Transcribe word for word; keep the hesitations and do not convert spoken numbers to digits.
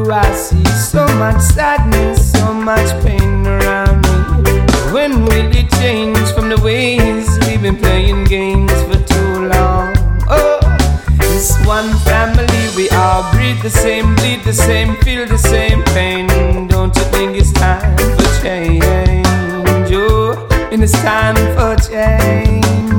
I see so much sadness, so much pain around me. When will it change from the ways we've been playing games for too long? Oh, this one family, we all breathe the same, bleed the same, feel the same pain. Don't you think it's time for change? Oh, and it's time for change.